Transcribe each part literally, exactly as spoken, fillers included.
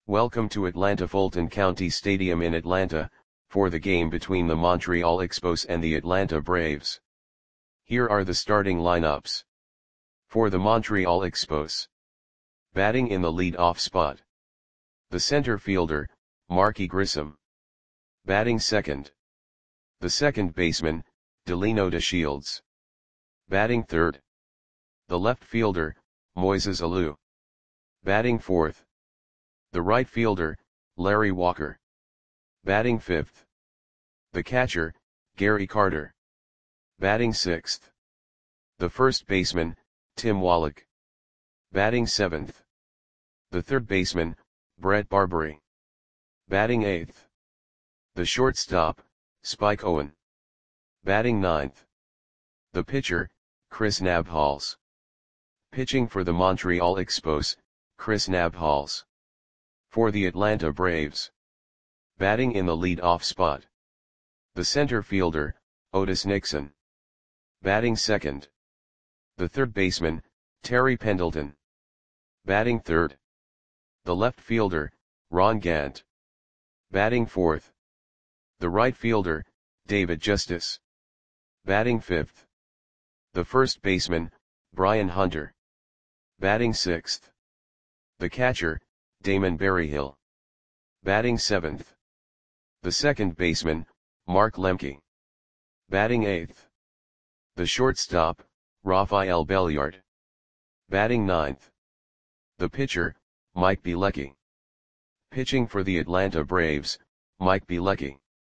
Welcome to Atlanta Fulton County Stadium in Atlanta, for the game between the Montreal Expos and the Atlanta Braves. Here are the starting lineups. For the Montreal Expos. Batting in the lead-off spot. The center fielder, Marky Grissom. Batting second. The second baseman, Delino DeShields. Batting third. The left fielder, Moises Alou. Batting fourth. The right fielder, Larry Walker. Batting fifth. The catcher, Gary Carter. Batting sixth. The first baseman, Tim Wallach. Batting seventh. The third baseman, Brett Barbary. Batting eighth. The shortstop, Spike Owen. Batting ninth. The pitcher, Chris Nabholz. Pitching for the Montreal Expos, Chris Nabholz. For the Atlanta Braves. Batting in the lead-off spot. The center fielder, Otis Nixon. Batting second. The third baseman, Terry Pendleton. Batting third. The left fielder, Ron Gant. Batting fourth. The right fielder, David Justice. Batting fifth. The first baseman, Brian Hunter. Batting sixth. The catcher, Damon Berryhill. Batting seventh. The second baseman, Mark Lemke. Batting eighth. The shortstop, Rafael Belliard. Batting ninth. The pitcher, Mike Bielecki. Pitching for the Atlanta Braves, Mike Bielecki.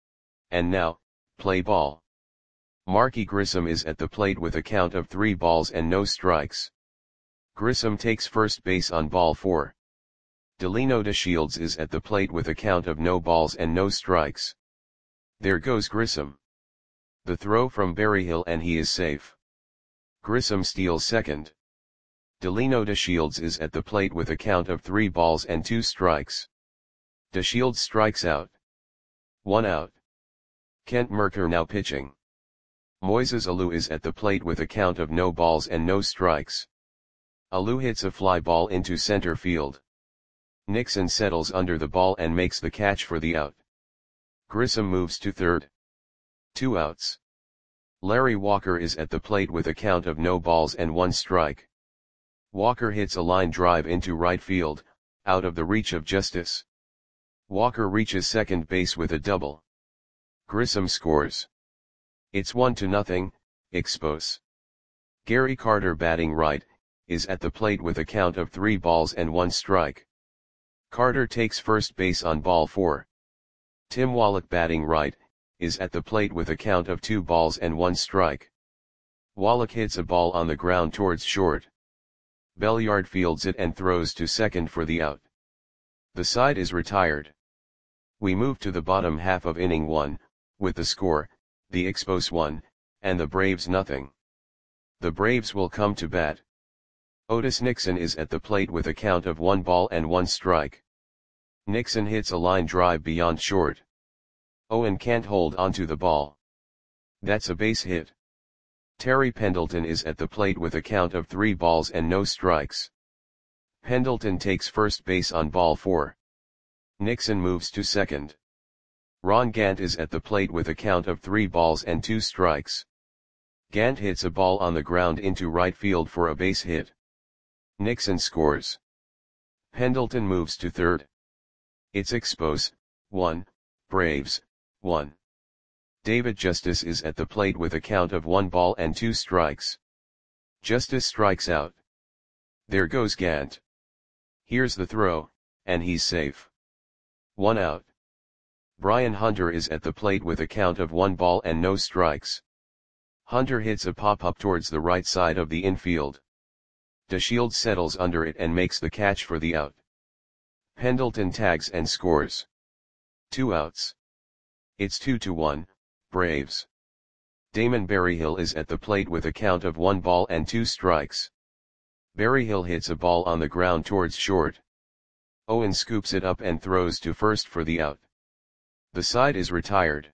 And now, play ball. Marky Grissom is at the plate with a count of three balls and no strikes. Grissom takes first base on ball four. Delino DeShields is at the plate with a count of no balls and no strikes. There goes Grissom. The throw from Berryhill and he is safe. Grissom steals second. Delino DeShields is at the plate with a count of three balls and two strikes. DeShields strikes out. One out. Kent Mercker now pitching. Moises Alou is at the plate with a count of no balls and no strikes. Alou hits a fly ball into center field. Nixon settles under the ball and makes the catch for the out. Grissom moves to third. Two outs. Larry Walker is at the plate with a count of no balls and one strike. Walker hits a line drive into right field, out of the reach of Justice. Walker reaches second base with a double. Grissom scores. It's one to nothing, Expos. Gary Carter batting right, is at the plate with a count of three balls and one strike. Carter takes first base on ball four. Tim Wallach batting right, is at the plate with a count of two balls and one strike. Wallach hits a ball on the ground towards short. Belliard fields it and throws to second for the out. The side is retired. We move to the bottom half of inning one, with the score, the Expos one, and the Braves nothing. The Braves will come to bat. Otis Nixon is at the plate with a count of one ball and one strike. Nixon hits a line drive beyond short. Owen can't hold onto the ball. That's a base hit. Terry Pendleton is at the plate with a count of three balls and no strikes. Pendleton takes first base on ball four. Nixon moves to second. Ron Gant is at the plate with a count of three balls and two strikes. Gant hits a ball on the ground into right field for a base hit. Nixon scores. Pendleton moves to third. It's Expos, one, Braves, one. David Justice is at the plate with a count of one ball and two strikes. Justice strikes out. There goes Gant. Here's the throw, and he's safe. One out. Brian Hunter is at the plate with a count of one ball and no strikes. Hunter hits a pop-up towards the right side of the infield. DeShields settles under it and makes the catch for the out. Pendleton tags and scores. Two outs. It's two to one, Braves. Damon Berryhill is at the plate with a count of one ball and two strikes. Berryhill hits a ball on the ground towards short. Owen scoops it up and throws to first for the out. The side is retired.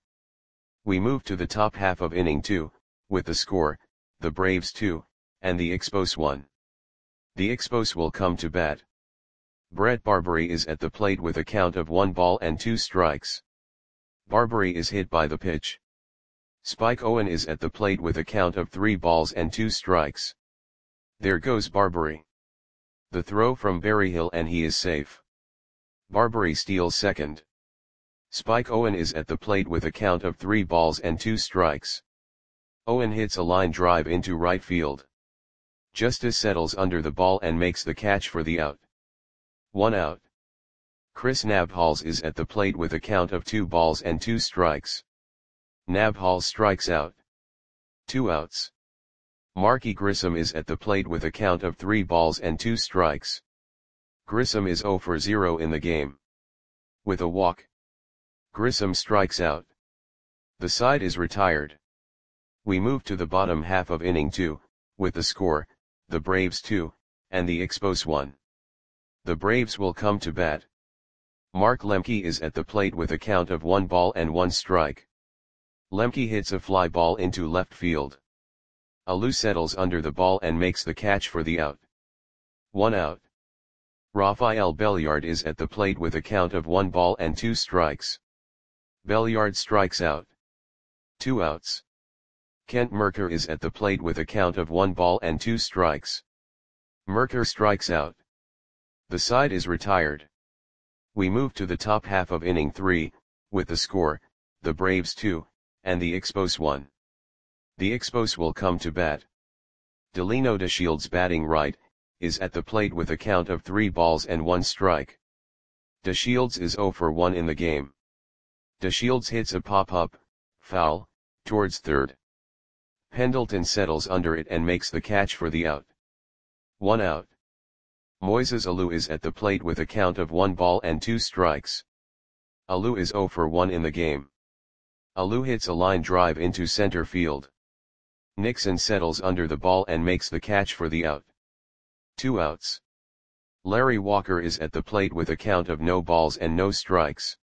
We move to the top half of inning two, with the score, the Braves two, and the Expos one. The Expos will come to bat. Brett Barbery is at the plate with a count of one ball and two strikes. Barbery is hit by the pitch. Spike Owen is at the plate with a count of three balls and two strikes. There goes Barbery. The throw from Berryhill and he is safe. Barbery steals second. Spike Owen is at the plate with a count of three balls and two strikes. Owen hits a line drive into right field. Justice settles under the ball and makes the catch for the out. One out. Chris Nabhals is at the plate with a count of two balls and two strikes. Nabhals strikes out. Two outs. Marky Grissom is at the plate with a count of three balls and two strikes. Grissom is zero for zero in the game. With a walk, Grissom strikes out. The side is retired. We move to the bottom half of inning two, with the score, the Braves two, and the Expos one. The Braves will come to bat. Mark Lemke is at the plate with a count of one ball and one strike. Lemke hits a fly ball into left field. Alou settles under the ball and makes the catch for the out. One out. Rafael Belliard is at the plate with a count of one ball and two strikes. Belliard strikes out. Two outs. Kent Mercker is at the plate with a count of one ball and two strikes. Mercker strikes out. The side is retired. We move to the top half of inning three, with the score, the Braves two, and the Expos one. The Expos will come to bat. Delino DeShields batting right, is at the plate with a count of three balls and one strike. DeShields is zero for one in the game. DeShields hits a pop-up, foul, towards third. Pendleton settles under it and makes the catch for the out. One out. Moises Alou is at the plate with a count of one ball and two strikes. Alou is zero for one in the game. Alou hits a line drive into center field. Nixon settles under the ball and makes the catch for the out. Two outs. Larry Walker is at the plate with a count of no balls and no strikes.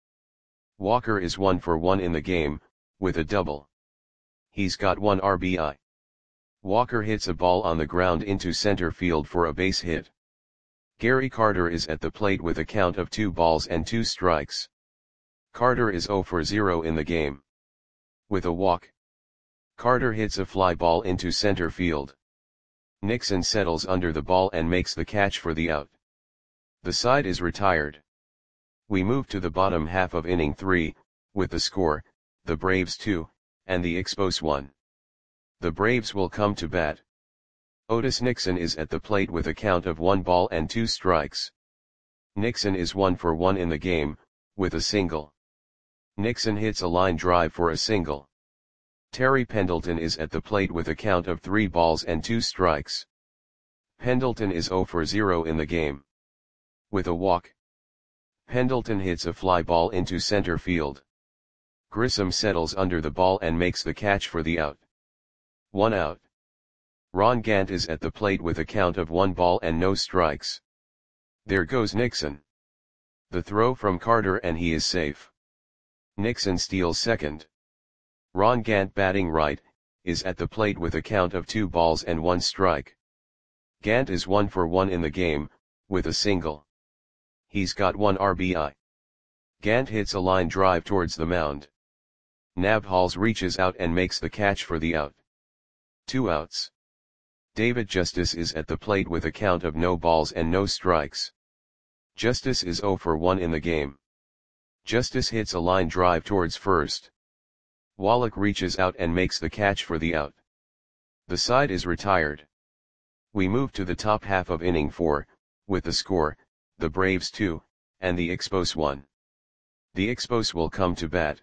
Walker is one for one in the game, with a double. He's got one R B I. Walker hits a ball on the ground into center field for a base hit. Gary Carter is at the plate with a count of two balls and two strikes. Carter is zero for zero in the game. With a walk, Carter hits a fly ball into center field. Nixon settles under the ball and makes the catch for the out. The side is retired. We move to the bottom half of inning three, with the score, the Braves two, and the Expos one. The Braves will come to bat. Otis Nixon is at the plate with a count of one ball and two strikes. Nixon is one for one in the game, with a single. Nixon hits a line drive for a single. Terry Pendleton is at the plate with a count of three balls and two strikes. Pendleton is zero for zero in the game. With a walk, Pendleton hits a fly ball into center field. Grissom settles under the ball and makes the catch for the out. One out. Ron Gant is at the plate with a count of one ball and no strikes. There goes Nixon. The throw from Carter and he is safe. Nixon steals second. Ron Gant batting right, is at the plate with a count of two balls and one strike. Gant is one for one in the game, with a single. He's got one R B I. Gant hits a line drive towards the mound. Nabhals reaches out and makes the catch for the out. Two outs. David Justice is at the plate with a count of no balls and no strikes. Justice is zero for one in the game. Justice hits a line drive towards first. Wallach reaches out and makes the catch for the out. The side is retired. We move to the top half of inning four, with the score, the Braves two, and the Expos one. The Expos will come to bat.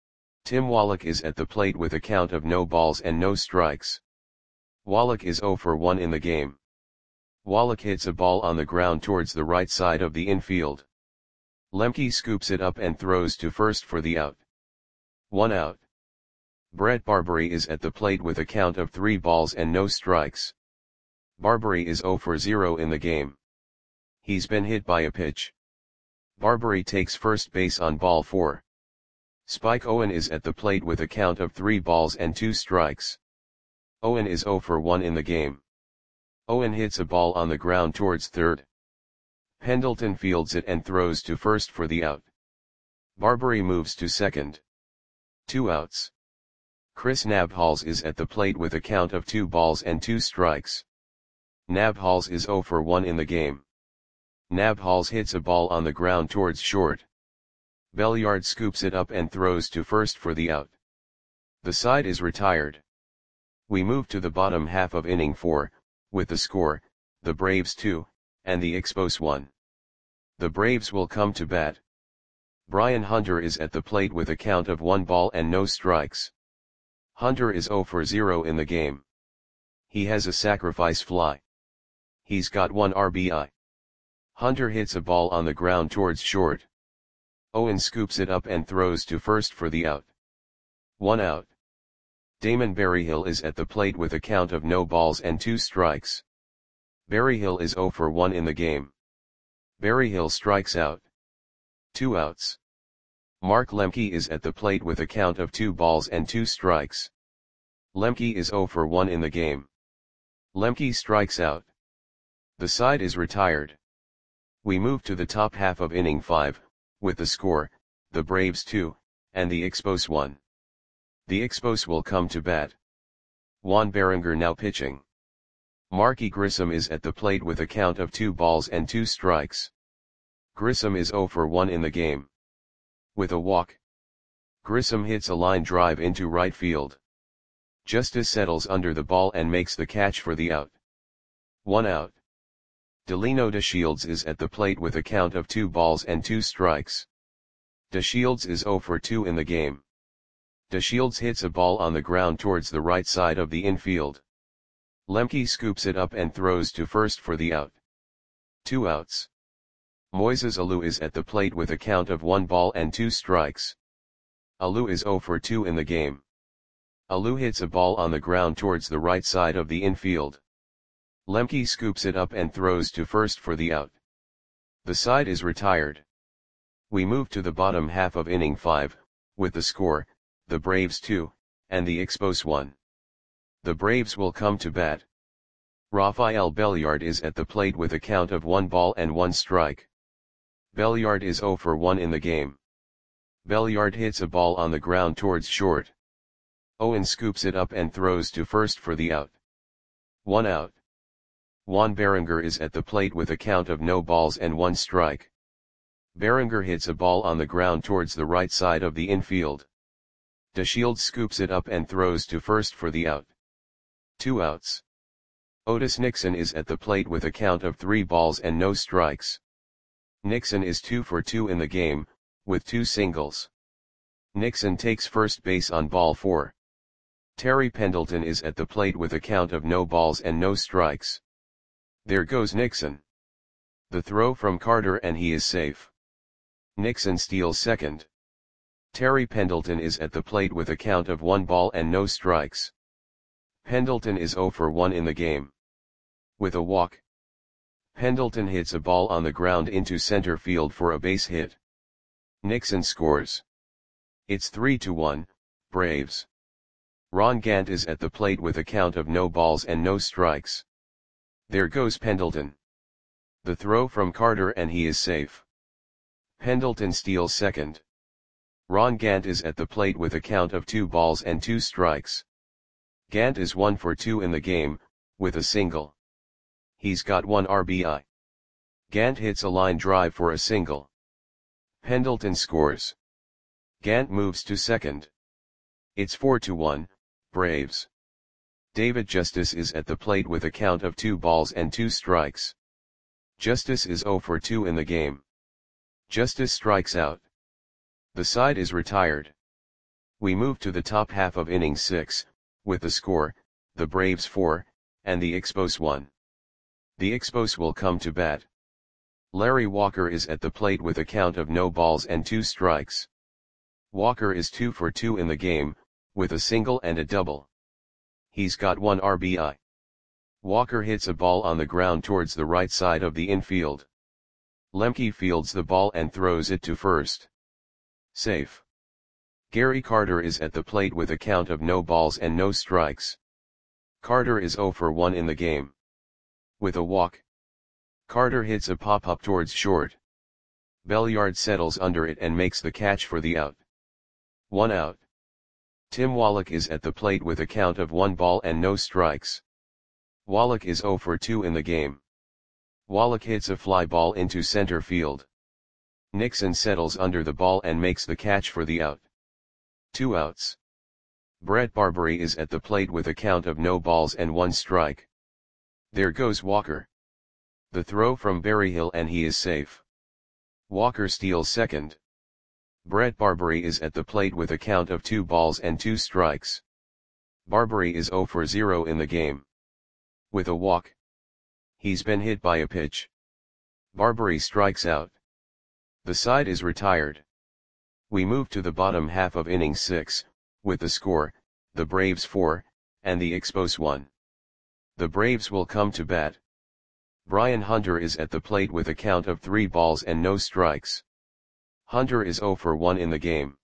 Tim Wallach is at the plate with a count of no balls and no strikes. Wallach is zero for one in the game. Wallach hits a ball on the ground towards the right side of the infield. Lemke scoops it up and throws to first for the out. One out. Brett Barbery is at the plate with a count of three balls and no strikes. Barbery is zero for zero in the game. He's been hit by a pitch. Barbery takes first base on ball four. Spike Owen is at the plate with a count of three balls and two strikes. Owen is zero for one in the game. Owen hits a ball on the ground towards third. Pendleton fields it and throws to first for the out. Barbary moves to second. Two outs. Chris Nabhals is at the plate with a count of two balls and two strikes. Nabhals is oh for one in the game. Nabhals hits a ball on the ground towards short. Belliard scoops it up and throws to first for the out. The side is retired. We move to the bottom half of inning four, with the score, the Braves two, and the Expos one. The Braves will come to bat. Brian Hunter is at the plate with a count of one ball and no strikes. Hunter is oh for zero in the game. He has a sacrifice fly. He's got one R B I. Hunter hits a ball on the ground towards short. Owen scoops it up and throws to first for the out. One out. Damon Berryhill is at the plate with a count of no balls and two strikes. Berryhill is oh for one in the game. Berryhill strikes out. Two outs. Mark Lemke is at the plate with a count of two balls and two strikes. Lemke is oh for one in the game. Lemke strikes out. The side is retired. We move to the top half of inning five, with the score, the Braves two, and the Expos one. The Expos will come to bat. Juan Berenger now pitching. Marky Grissom is at the plate with a count of two balls and two strikes. Grissom is oh for one in the game. With a walk. Grissom hits a line drive into right field. Justice settles under the ball and makes the catch for the out. One out. Delino DeShields is at the plate with a count of two balls and two strikes. DeShields is oh for two in the game. DeShields hits a ball on the ground towards the right side of the infield. Lemke scoops it up and throws to first for the out. Two outs. Moises Alou is at the plate with a count of one ball and two strikes. Alou is oh for two in the game. Alou hits a ball on the ground towards the right side of the infield. Lemke scoops it up and throws to first for the out. The side is retired. We move to the bottom half of inning five, with the score, the Braves two, and the Expos one. The Braves will come to bat. Rafael Belliard is at the plate with a count of one ball and one strike. Belliard is oh for one in the game. Belliard hits a ball on the ground towards short. Owen scoops it up and throws to first for the out. One out. Juan Berenger is at the plate with a count of no balls and one strike. Berenger hits a ball on the ground towards the right side of the infield. DeShields scoops it up and throws to first for the out. Two outs. Otis Nixon is at the plate with a count of three balls and no strikes. Nixon is two for two in the game, with two singles. Nixon takes first base on ball four. Terry Pendleton is at the plate with a count of no balls and no strikes. There goes Nixon. The throw from Carter and he is safe. Nixon steals second. Terry Pendleton is at the plate with a count of one ball and no strikes. Pendleton is oh for one in the game. With a walk. Pendleton hits a ball on the ground into center field for a base hit. Nixon scores. It's three to one, Braves. Ron Gant is at the plate with a count of no balls and no strikes. There goes Pendleton. The throw from Carter and he is safe. Pendleton steals second. Ron Gant is at the plate with a count of two balls and two strikes. Gant is one for two in the game, with a single. He's got one R B I. Gant hits a line drive for a single. Pendleton scores. Gant moves to second. It's four to one, Braves. David Justice is at the plate with a count of two balls and two strikes. Justice is oh for two in the game. Justice strikes out. The side is retired. We move to the top half of inning six, with the score, the Braves four, and the Expos one. The Expos will come to bat. Larry Walker is at the plate with a count of no balls and two strikes. Walker is two for two in the game, with a single and a double. He's got one R B I. Walker hits a ball on the ground towards the right side of the infield. Lemke fields the ball and throws it to first. Safe. Gary Carter is at the plate with a count of no balls and no strikes. Carter is oh for one in the game. With a walk. Carter hits a pop-up towards short. Belliard settles under it and makes the catch for the out. One out. Tim Wallach is at the plate with a count of one ball and no strikes. Wallach is zero for two in the game. Wallach hits a fly ball into center field. Nixon settles under the ball and makes the catch for the out. Two outs. Brett Barbary is at the plate with a count of no balls and one strike. There goes Walker. The throw from Berryhill and he is safe. Walker steals second. Brett Barbary is at the plate with a count of two balls and two strikes. Barbary is zero for zero in the game. With a walk. He's been hit by a pitch. Barbary strikes out. The side is retired. We move to the bottom half of inning six, with the score, the Braves four, and the Expos one. The Braves will come to bat. Brian Hunter is at the plate with a count of three balls and no strikes. Hunter is zero for one in the game.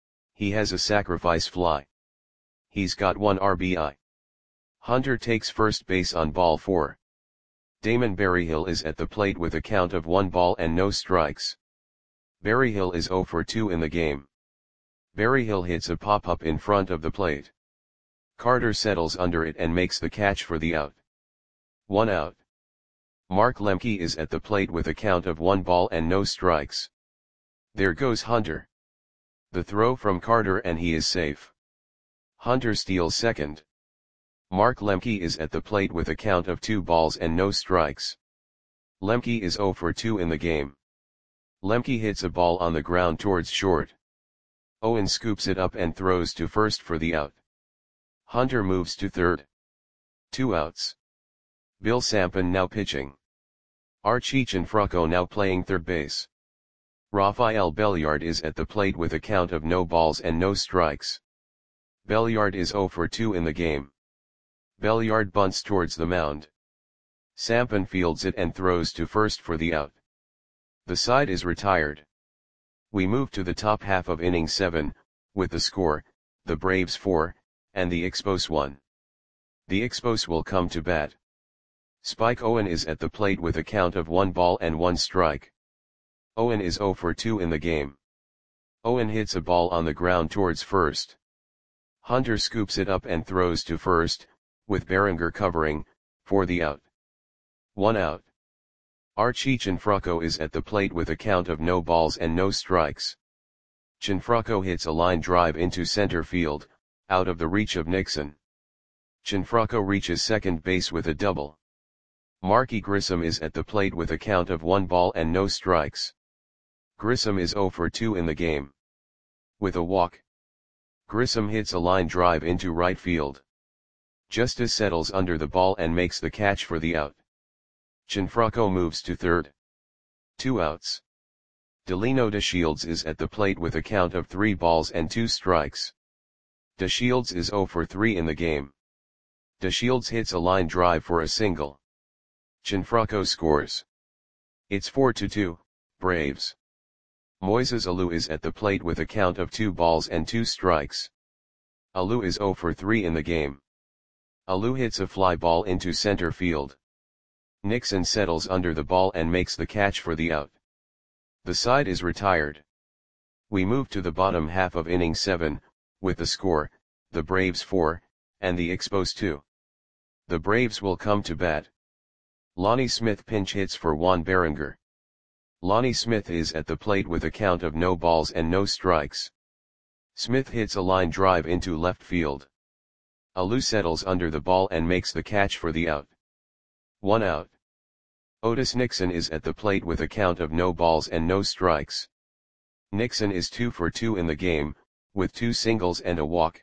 He has a sacrifice fly. He's got one R B I. Hunter takes first base on ball four. Damon Berryhill is at the plate with a count of one ball and no strikes. Berryhill is zero for two in the game. Berryhill hits a pop-up in front of the plate. Carter settles under it and makes the catch for the out. One out. Mark Lemke is at the plate with a count of one ball and no strikes. There goes Hunter. The throw from Carter and he is safe. Hunter steals second. Mark Lemke is at the plate with a count of two balls and no strikes. Lemke is zero for two in the game. Lemke hits a ball on the ground towards short. Owen scoops it up and throws to first for the out. Hunter moves to third. Two outs. Bill Sampson now pitching. Archie Cianfrocco now playing third base. Rafael Belliard is at the plate with a count of no balls and no strikes. Belliard is zero for two in the game. Belliard bunts towards the mound. Sampson fields it and throws to first for the out. The side is retired. We move to the top half of inning seven, with the score, the Braves four, and the Expos one. The Expos will come to bat. Spike Owen is at the plate with a count of one ball and one strike. Owen is zero for two in the game. Owen hits a ball on the ground towards first. Hunter scoops it up and throws to first, with Berenger covering, for the out. One out. Archie Cianfrocco is at the plate with a count of no balls and no strikes. Cianfrocco hits a line drive into center field, out of the reach of Nixon. Cianfrocco reaches second base with a double. Marky Grissom is at the plate with a count of one ball and no strikes. Grissom is zero for two in the game. With a walk. Grissom hits a line drive into right field. Justice settles under the ball and makes the catch for the out. Cianfrocco moves to third. Two outs. Delino DeShields is at the plate with a count of three balls and two strikes. DeShields is zero for three in the game. DeShields hits a line drive for a single. Cianfrocco scores. It's four to two, Braves. Moises Alou is at the plate with a count of two balls and two strikes. Alou is zero for three in the game. Alou hits a fly ball into center field. Nixon settles under the ball and makes the catch for the out. The side is retired. We move to the bottom half of inning seven, with the score, the Braves four, and the Expos two. The Braves will come to bat. Lonnie Smith pinch hits for Juan Berenger. Lonnie Smith is at the plate with a count of no balls and no strikes. Smith hits a line drive into left field. Alou settles under the ball and makes the catch for the out. One out. Otis Nixon is at the plate with a count of no balls and no strikes. Nixon is two for two in the game, with two singles and a walk.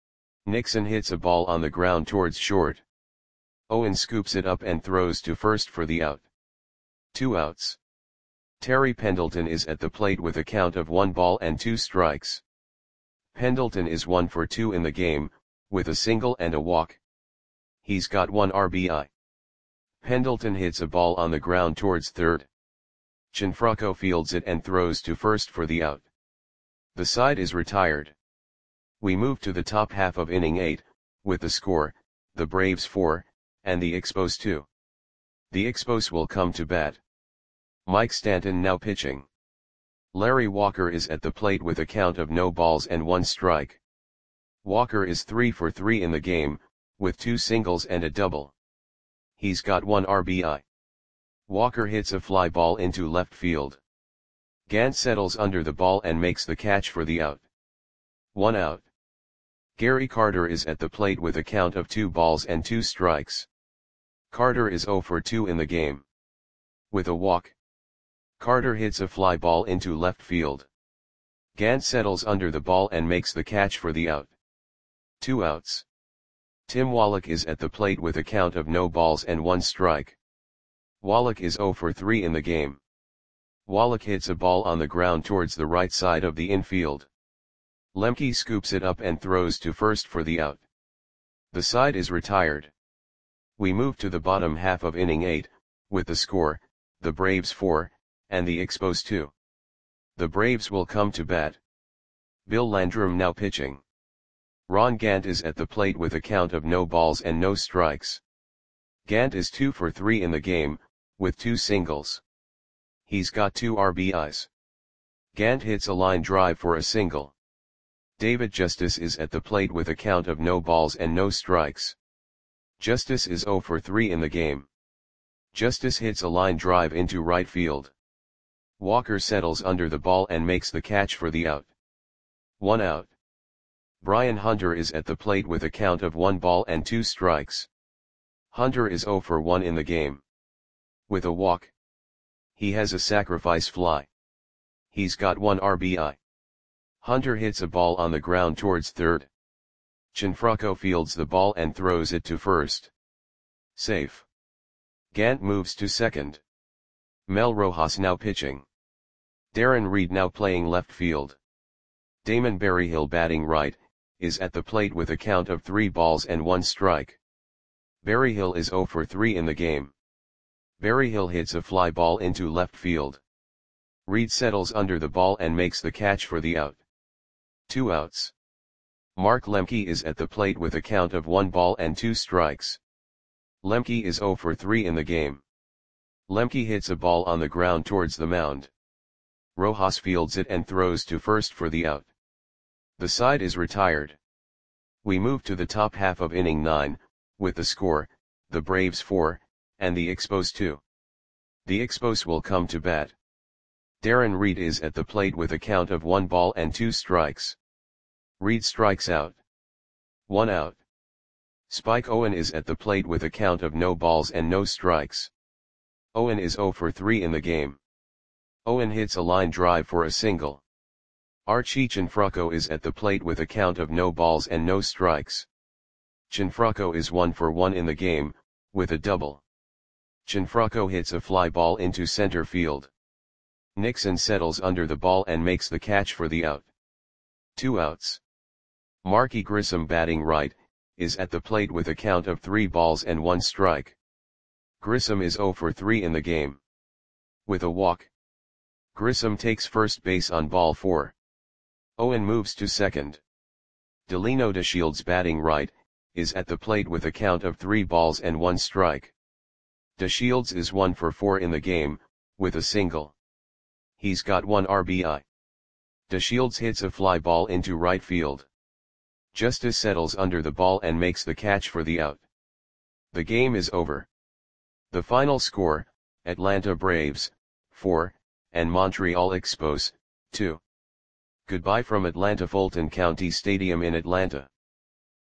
Nixon hits a ball on the ground towards short. Owen scoops it up and throws to first for the out. Two outs. Terry Pendleton is at the plate with a count of one ball and two strikes. Pendleton is one for two in the game, with a single and a walk. He's got one R B I. Pendleton hits a ball on the ground towards third. Cianfrocco fields it and throws to first for the out. The side is retired. We move to the top half of inning eight, with the score, the Braves four, and the Expos two. The Expos will come to bat. Mike Stanton now pitching. Larry Walker is at the plate with a count of no balls and one strike. Walker is three for three in the game, with two singles and a double. He's got one R B I. Walker hits a fly ball into left field. Gant settles under the ball and makes the catch for the out. One out. Gary Carter is at the plate with a count of two balls and two strikes. Carter is zero for two in the game. With a walk, Carter hits a fly ball into left field. Gant settles under the ball and makes the catch for the out. Two outs. Tim Wallach is at the plate with a count of no balls and one strike. Wallach is zero for three in the game. Wallach hits a ball on the ground towards the right side of the infield. Lemke scoops it up and throws to first for the out. The side is retired. We move to the bottom half of inning eight, with the score, the Braves four, and the Expos two. The Braves will come to bat. Bill Landrum now pitching. Ron Gant is at the plate with a count of no balls and no strikes. Gant is two for three in the game, with two singles. He's got two R B Is. Gant hits a line drive for a single. David Justice is at the plate with a count of no balls and no strikes. Justice is zero for three in the game. Justice hits a line drive into right field. Walker settles under the ball and makes the catch for the out. One out. Brian Hunter is at the plate with a count of one ball and two strikes. Hunter is zero for one in the game. With a walk, he has a sacrifice fly. He's got one R B I. Hunter hits a ball on the ground towards third. Gianfranco fields the ball and throws it to first. Safe. Gant moves to second. Mel Rojas now pitching. Darren Reed now playing left field. Damon Berryhill batting right, is at the plate with a count of three balls and one strike. Berryhill is zero for three in the game. Berryhill hits a fly ball into left field. Reed settles under the ball and makes the catch for the out. Two outs. Mark Lemke is at the plate with a count of one ball and two strikes. Lemke is zero for three in the game. Lemke hits a ball on the ground towards the mound. Rojas fields it and throws to first for the out. The side is retired. We move to the top half of inning nine, with the score, the Braves four, and the Expos two. The Expos will come to bat. Darren Reed is at the plate with a count of one ball and two strikes. Reed strikes out. One out. Spike Owen is at the plate with a count of no balls and no strikes. Owen is zero for three in the game. Owen hits a line drive for a single. Archie Gianfranco is at the plate with a count of no balls and no strikes. Gianfranco is one for one in the game, with a double. Gianfranco hits a fly ball into center field. Nixon settles under the ball and makes the catch for the out. Two outs. Marky Grissom batting right, is at the plate with a count of three balls and one strike. Grissom is zero for three in the game. With a walk, Grissom takes first base on ball four. Owen moves to second. Delino DeShields batting right, is at the plate with a count of three balls and one strike. DeShields is one for four in the game, with a single. He's got one R B I. DeShields hits a fly ball into right field. Justice settles under the ball and makes the catch for the out. The game is over. The final score, Atlanta Braves, four, and Montreal Expos, two. Goodbye from Atlanta Fulton County Stadium in Atlanta.